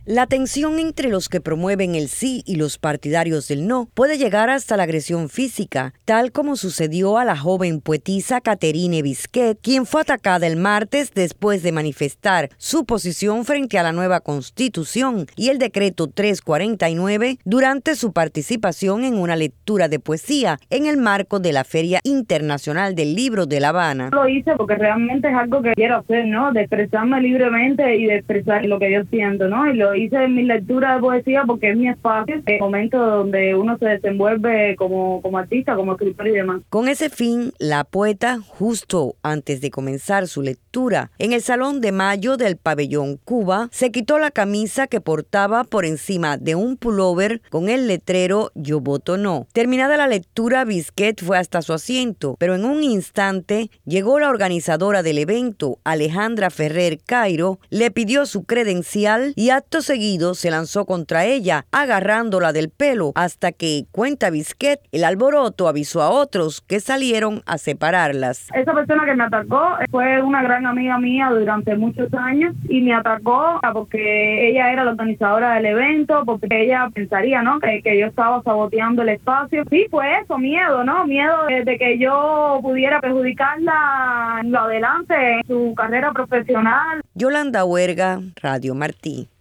La tensión entre los que promueven el sí y los partidarios del no puede llegar hasta la agresión física, tal como sucedió a la joven poetisa Catherine Bisquet, quien fue atacada el martes después de manifestar su posición frente a la nueva Constitución y el decreto 349 durante su participación en una lectura de poesía en el marco de la Feria Internacional del Libro de La Habana. Lo hice porque realmente es algo que quiero hacer, ¿no? De expresarme libremente y de expresar lo que yo siento, ¿no? Y lo hice en mi lectura de poesía porque es mi espacio, el momento donde uno se desenvuelve como artista, como escritor y demás. Con ese fin, la poeta, justo antes de comenzar su lectura, en el Salón de Mayo del Pabellón Cuba, se quitó la camisa que portaba por encima de un pullover con el letrero "Yo voto no". Terminada la lectura, Bisquet fue hasta su asiento, pero en un instante llegó la organizadora del evento, Alejandra Ferrer Cairo, le pidió su credencial y acto seguido se lanzó contra ella, agarrándola del pelo, hasta que, cuenta Bisquet, el alboroto avisó a otros que salieron a separarlas. Esa persona que me atacó fue una gran amiga mía durante muchos años y me atacó porque ella era la organizadora del evento, porque ella pensaría, ¿no?, que yo estaba saboteando el espacio. Sí, fue eso, miedo, ¿no? Miedo de que yo pudiera perjudicarla en lo adelante en su carrera profesional. Yolanda Huerga, Radio Martí.